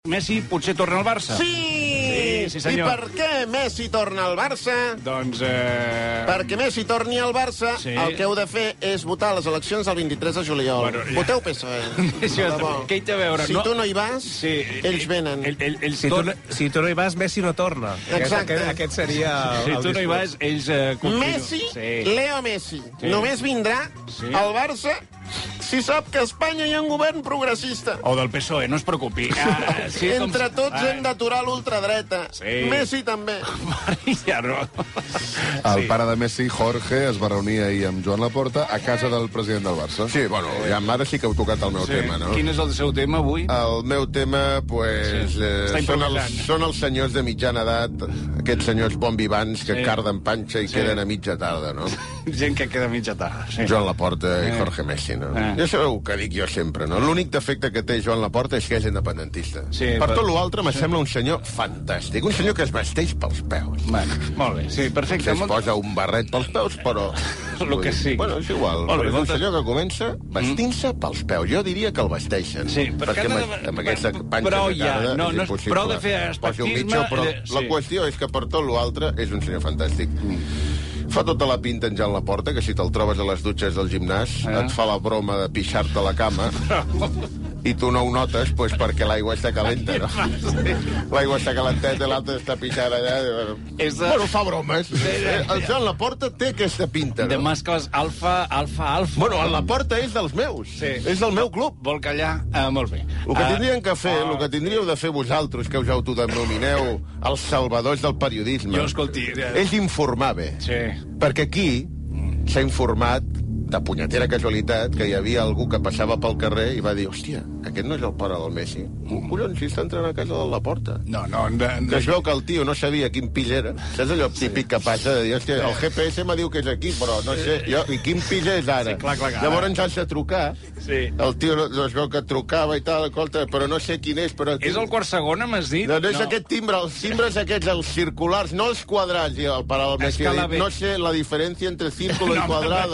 Messi potser torna al Barça. Sí, senyor. I per què Messi torna al Barça? Doncs... Perquè Messi torni al Barça, Sí. el que heu de fer és votar a les eleccions el 23 de juliol. Bueno, ja. Voteu PSOE. Això, què hi té a veure? Si tu no hi vas, Sí. ells venen. Ells Si tu no hi vas, Messi no torna. Exacte. Aquest seria... Si tu no hi vas, ells... continuen. Messi, Sí. Leo Messi, Sí. només vindrà Sí. al Barça si sap que a Espanya hi ha un govern progressista. O del PSOE, no es preocupi. Sí, Entre tots hem d'aturar l'ultradreta. Sí. Messi també. Ja no. El pare de Messi, Jorge, es va reunir ahir amb Joan Laporta a casa del president del Barça. Sí, bueno, ja ara sí que heu tocat el meu tema, no? Quin és el seu tema avui? El meu tema, pues, Sí. Està improvisant. són els senyors de mitjana edat, aquests senyors bombivans que Sí. carden panxa i Sí. queden a mitja tarda, no? Gent que queda mitja tarda. Sí. Joan Laporta i Jorge Messi, no? Ja sabeu que dic jo sempre, no? L'únic defecte que té Joan Laporta és que és independentista. Sí, per però- tot l'altre, me sembla un senyor fantàstic. Un senyor que es vesteix pels peus. Bueno, molt bé, sí, perfecte. Que es posa un barret pels peus, però... Lo que sigui. Bueno, és igual. Molt bé, És un senyor que comença vestint-se pels peus. Jo diria que el vesteixen. Sí, perquè amb aquesta panxa però de ja, carda no, és no és impossible. prou de fer Posi un espectisme, mitjó, però sí. la qüestió és que per tot l'altre és un senyor fantàstic. Fa tota la pinta en Joan Laporta, que si te'l trobes a les dutxes del gimnàs, et fa la broma de pixar-te a la cama, i tu no ho notes, pues, perquè l'aigua està calenta, no? L'aigua està calenteta i l'altre està pixant allà. És de- Bueno, fa bromes. El Joan Laporta té aquesta pinta, De no? mascles alfa. Bueno, el Laporta és dels meus. Sí. És del meu club. Vol callar? Molt bé. El que tindrien que fer, el que tindríeu de fer vosaltres, que us autodenomineu els salvadors del periodisme, Jo, escolti... és informar bé. Sí. Perquè aquí s'ha informat de punyetera casualitat que hi havia algú que passava pel carrer i va dir, hòstia, aquest no és el pare del Messi. Collons, si està entrant a casa de la porta. No. Que es veu que el tio no sabia quin pill era. Saps allò típic que passa de dir, hòstia, el GPS me diu que és aquí, però no sé, jo, i quin pill és ara? Sí, clar, Llavors has de trucar. Sí. El tio no es veu que trucava i tal, escolta, però no sé quin és. Però És el quart segon, m'has dit? no és aquest timbre, els timbres aquests, els circulars, no els quadrats, i el pare del Messi ha Escala dit, B. no sé la diferència entre círculo i quadrado.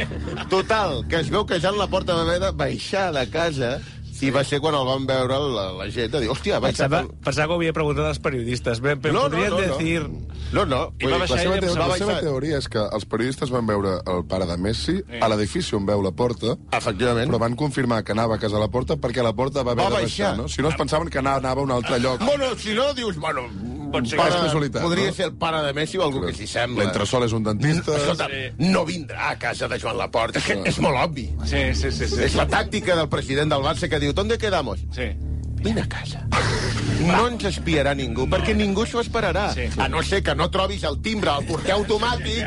Total, que es veu que Joan Laporta va haver de baixar de casa i va ser quan el van veure la gent de dir, hòstia, ha baixat... Pensava que ho havia preguntat als periodistes. Però podrien decir... No. I va baixar ell amb La seva teoria és que els periodistes van veure el pare de Messi a l'edifici on veu la porta, Efectivament. però van confirmar que anava a casa de la porta perquè la porta va haver Va de baixar, baixar. no? Si no, es pensaven que anava a un altre lloc. Bueno, si no, dius, bueno... Pot ser pare- que és casualitat, Podria no? ser el pare de Messi o algú que s'hi sembla. L'entresol és un dentista. Escolta, no vindrà a casa de Joan Laporta, és que és molt obvi. Sí. És la tàctica del president del Barça que diu, ¿dónde quedamos? Sí. Vine a casa. No ens espiarà ningú, perquè ningú s'ho esperarà. Sí. A no ser que no trobis el timbre al porter automàtic,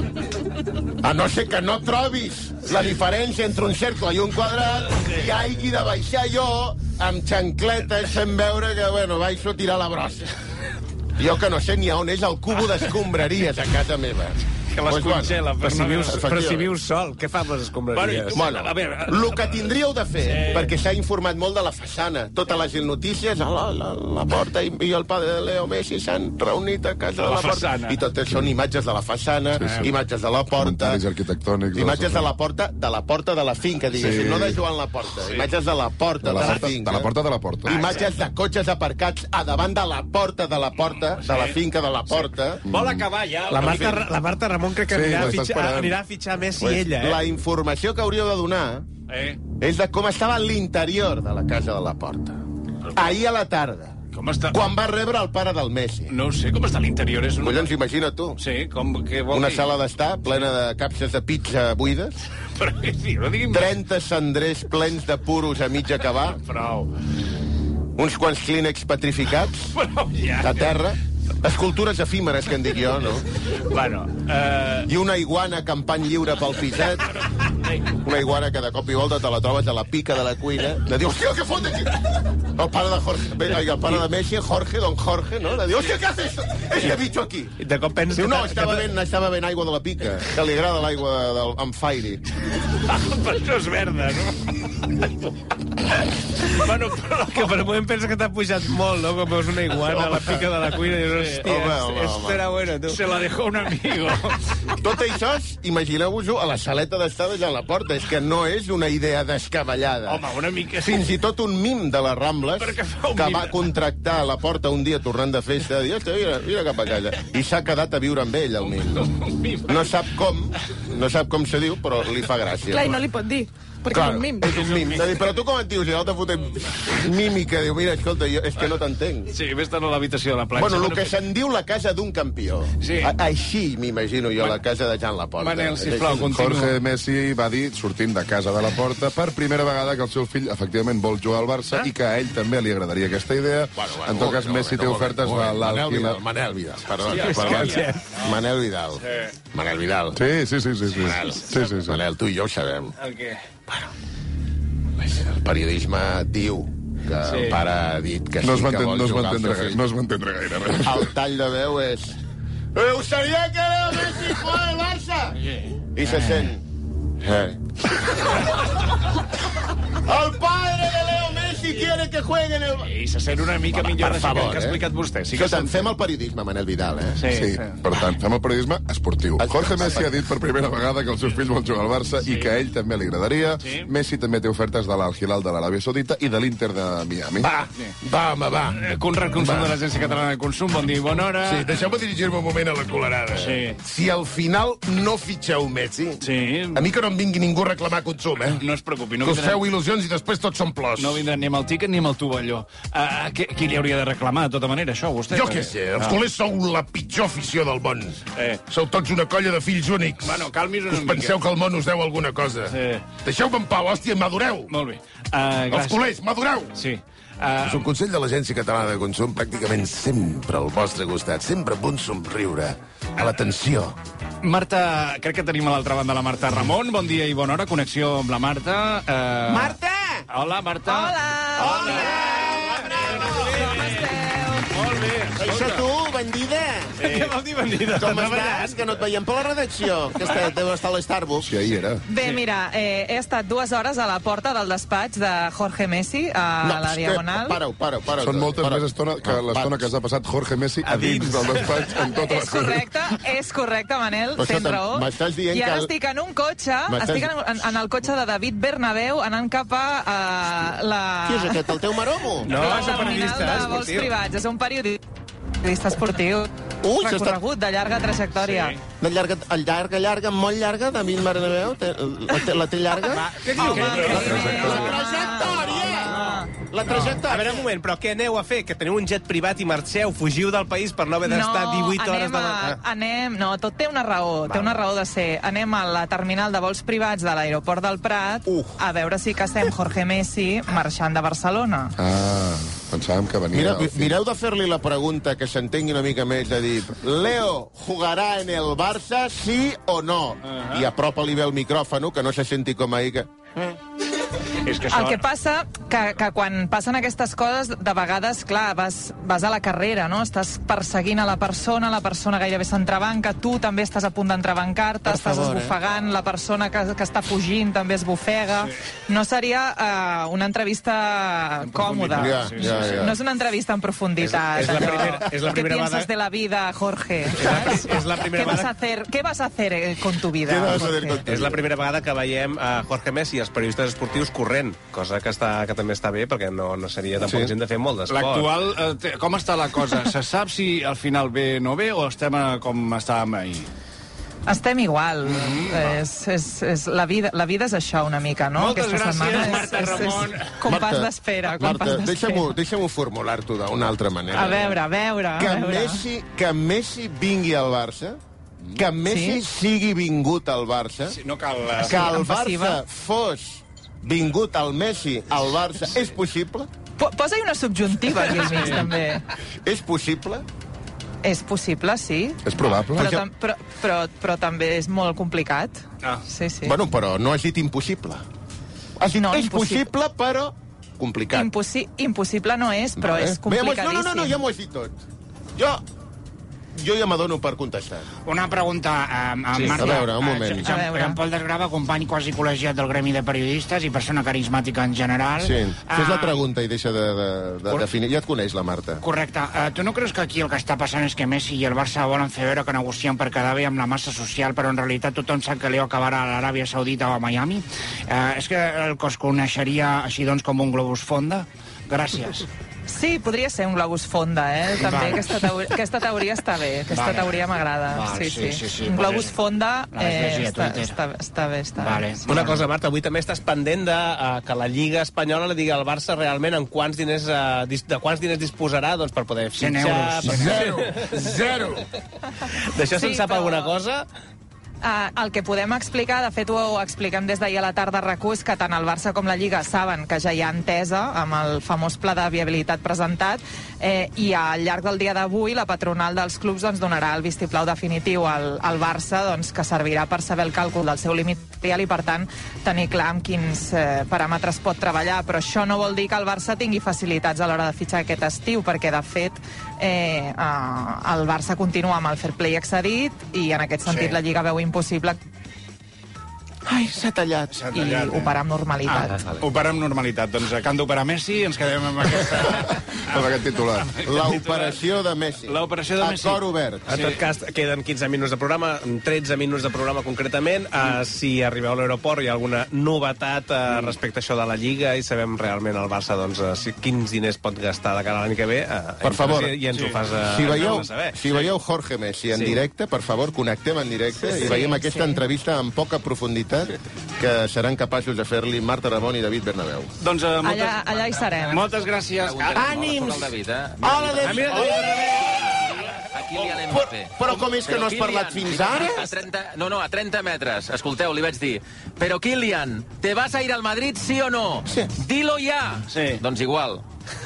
a no ser que no trobis la diferència entre un cercle i un quadrat, i hagi de baixar jo amb xancletes fent veure que, bueno, baixo a tirar la brossa. Jo que no sé ni on és el cubo d'escombraries a casa meva. Que les Pues, bueno, congela. Però si vius sol, què fa amb les escombraries? Bueno, A veure, el que tindríeu de fer, perquè s'ha informat molt de la façana, totes les notícies, la porta i el pare de Leo Messi s'han reunit a casa de la porta. façana. I totes són imatges de la façana, imatges de la porta, Comentaris arquitectònics. imatges de la porta de la finca, diguéssim, Sí. no de Joan Laporta, imatges de la porta de la finca. De la porta de la porta. Imatges de cotxes aparcats a davant de la porta de la porta, de la finca de la porta. vol acabar ja. La Marta Ramon crec que Sí, anirà, l'està esperant. anirà a fitxar Messi Pues, ella, la informació que hauríeu de donar és de com estava l'interior de la casa de la porta. Ahir a la tarda, Com està? quan va rebre el pare del Messi. No ho sé, com està l'interior? És Collons, imagina't tu. Sí, què vol Una dir? sala d'estar plena de capses de pizza buides, Però què diu? No digui'm 30 cendrers plens de puros a mig acabar, prou. uns quants clínex petrificats Prou ja. a terra, escultures efímeres, que en dic jo, no? Bueno, I una iguana campant lliure pel piset, una iguana que de cop i volta te la trobes a la pica de la cuina, de dir, hòstia, què fot aquí? El pare de Jorge, el pare de Messi, Jorge, don Jorge, no? De dir, hòstia, què hace este bicho aquí? De cop penses Diu, no, estava ben aigua de la pica, que li agrada l'aigua amb Fairy. però això és verda, no? Bueno, però... Que per un moment pensa que t'ha pujat molt, no? Com veus una iguana a la pica de la cuina i dius, hòstia, esto era bueno, tu. Se la dejó un amigo. Tot això, imagineu-vos-ho a la saleta d'estar de Joan Joan Laporta. És que no és una idea descabellada. Home, una mica... Fins i tot un mim de les Rambles Per què fa un que mim? va contractar a Laporta un dia tornant de festa. I, mira cap a casa. I s'ha quedat a viure amb ell, el mim. No sap com se diu, però li fa gràcia. Clar, i no li pot dir, perquè Clar, és un mim. és un mim. De dir, però tu com et dius? I l'altre fotem mímica. Diu, mira, escolta, és que no t'entenc. Sí, vés-te a l'habitació de la planxa. Bueno, el que se'n diu la casa d'un campió. Sí. Així m'imagino jo la casa de Joan Laporta. Manel, sisplau, continua. Jorge Messi va dir, sortint de casa de la Porta, per primera vegada que el seu fill efectivament vol jugar al Barça i que a ell també li agradaria aquesta idea. En tot cas, Messi té ofertes de l'Al-Hilal. Manel Vidal, perdona. Manel Vidal. Manel Vidal. Sí. Manel, tu i jo ho sabem. El què? El periodisme diu que el pare ha dit que sí No es va que vol jugar al seu fill. entendre gaire. El tall de veu és... Me gustaría que Leo Messi juegue al Barça. I se sent... El padre de Leo Messi quiere que juegue en el... I se sent una mica millor per d'això favor, que ha explicat vostè. Sí que Escolta'm, fem el periodisme, Manel Vidal, Sí, per tant, fem el periodisme esportiu. Jorge Messi ha dit per primera vegada que el seu fill vol jugar al Barça i que a ell també li agradaria. Messi també té ofertes de l'Al-Hilal de l'Aràbia Saudita i de l'Inter de Miami. Va. Conrad Consum de l'Agència Catalana de Consum, bon dia i bona hora. Sí, deixeu-me dirigir-me un moment a la colerada. Sí. Si al final no fitxeu Messi, a mi que no em vingui ningú a reclamar consum, No es preocupi, no Que us vindran, feu il·lusions i després tots són plors. no vindran ni amb el tiquet ni amb el tovalló. Qui li hauria de reclamar, de tota manera, això, vostè? Jo què sé, els culers sou la pitjor afició del món. Sou tots una colla de fills únics. Bueno, calmis una Us mica. penseu que el món us deu alguna cosa. Sí. Deixeu-me en pau, hòstia, madureu. Molt bé. Els Gràcies. culers, madureu. Sí. És un consell de l'Agència Catalana de Consum pràcticament sempre al vostre costat, sempre amb un somriure. A l'atenció. Marta, crec que tenim a l'altra banda la Marta Ramon. Bon dia i bona hora, connexió amb la Marta. Marta! Hola, Marta. Hola! Com esteu? Molt bé. Això tu, bandida? Què vol dir, bandida? Com estàs? Que no et veiem per la redacció. Que deu estar a l'Starbucks. Si ahir era. Bé, mira, he estat 2 hores a la porta del despatx de Jorge Messi, a la Diagonal. Para. Són moltes més estona que l'estona que s'ha passat Jorge Messi a dins del despatx en tota És correcte, Manel, Però tens escolta'm, raó. m'estàs dient I ara que- estic en un cotxe, M'estàs- estic en el cotxe de David Bernabéu, anant cap a la... Qui és aquest, el teu maromo? No, la és un terminal periodista de vols esportiu. privats. És un periodista esportiu. Ui, s'ha Recorregut de llarga trajectòria. De llarga, molt llarga, David Bernabéu? La té llarga? Què diu? La trajectòria! A veure, un moment, però què aneu a fer? Que teniu un jet privat i marxeu, fugiu del país per no haver d'estar 18 hores de... No, tot té una raó, té una raó de ser. Anem a la terminal de vols privats de l'aeroport del Prat a veure si casem Jorge Messi marxant de Barcelona. Pensàvem que venia... Mireu de fer-li la pregunta que s'entengui una mica més, de dir, Leo jugarà en el Barça, sí o no? I apropa-li bé el micròfon, que no se senti com ahir que... És que El que passa que quan passen aquestes coses, de vegades, clar, vas a la carrera, no? Estàs perseguint a la persona gairebé s'entrebanca, tu també estàs a punt d'entrebancar-te, estàs esbufegant, la persona que està fugint també esbufega. No seria una entrevista còmoda. No és una entrevista en profunditat. És la primera ¿Qué vegada... piensas de la vida, Jorge? És la primera vegada... ¿Qué vas a hacer con tu vida, Jorge? És la primera vegada que veiem a Jorge Messi i els periodistes esportius corrent, cosa que també està bé, perquè no seria tampoc gent de fer molt d'esport. L'actual, com està la cosa? Se sap si al final ve o no ve, o estem com estàvem ahir? Estem igual. La vida és això una mica, no? Moltes gràcies, Marta Ramon. Compàs d'espera. Marta, deixa'm-ho formular-t'ho d'una altra manera. A veure. Que Messi vingui al Barça, que Messi sigui vingut al Barça, No cal... que el Barça fos vingut al Messi al Barça, és possible? Posa-hi una subjuntiva aquí al mig, també. És possible? És possible, sí. És probable. Però també és molt complicat. Sí. Bueno, però no has dit impossible. Has dit és possible, però complicat. Impossible no és, però és complicadíssim. No, ja m'ho has dit tot. jo ja m'adono per contestar. Una pregunta, Marta. A veure, un moment. Jean-Paul Desgrava, company quasi col·legiat del Gremi de Periodistes i persona carismàtica en general. Sí, fes la pregunta i deixa de definir. Ja et coneix, la Marta. Correcte. Tu no creus que aquí el que està passant és que Messi i el Barça volen fer veure que negocien per quedar bé amb la massa social, però en realitat tothom sap que Leo acabarà a l'Aràbia Saudita o a Miami? És que el cos coneixeria així doncs com un globus fonda? Gràcies. Sí, podria ser un globus fonda, també. Aquesta teoria està bé. Aquesta teoria m'agrada. Sí. Un globus fonda està bé. Una cosa, Marta, avui també estàs pendent de que la Lliga Espanyola li digui al Barça realment de quants diners disposarà per poder fitxar... 0. D'això se'n sap alguna cosa? El que podem explicar, de fet ho expliquem des d'ahir a la tarda a RAC1, és que tant el Barça com la Lliga saben que ja hi ha entesa amb el famós pla de viabilitat presentat i al llarg del dia d'avui la patronal dels clubs donarà el vistiplau definitiu al Barça, que servirà per saber el càlcul del seu límit real i per tant tenir clar amb quins paràmetres pot treballar, però això no vol dir que el Barça tingui facilitats a l'hora de fitxar aquest estiu, perquè de fet el Barça continua amb el fair play excedit i en aquest sentit la Lliga veu impossible Ai, s'ha tallat. I operar amb normalitat. Operar amb normalitat. Doncs que han d'operar Messi, ens quedem amb aquest titular. L'operació de Messi. L'operació de Messi. A cor obert. En tot cas, queden 15 minuts de programa, 13 minuts de programa concretament. Si arribeu a l'aeroport hi ha alguna novetat respecte a això de la Lliga i sabem realment el Barça quins diners pot gastar de cara a l'any que ve. Per favor, i ens ho fas saber. Si veieu Jorge Messi en directe, per favor, connectem en directe i veiem aquesta entrevista amb poca profunditat que seran capaços de fer-li Marta Ramon i David Bernabéu. Doncs allà hi serem. Moltes gràcies. Ànims! Hola, David Bernabéu! Però com és que no has parlat fins ara? A 30 metres. Escolteu, li vaig dir, però Kylian, ¿te vas a ir al Madrid, sí o no? Sí. Dilo ya. Sí. Doncs igual.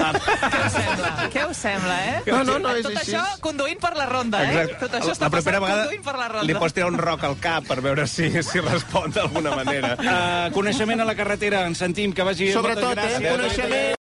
Què us sembla, No, és tot així. això conduint per la ronda, Tot això està passant conduint per la ronda. Li pots tirar un roc al cap per veure si respon d'alguna manera. Coneixement a la carretera, ens sentim, que vagi... Sobretot, coneixement.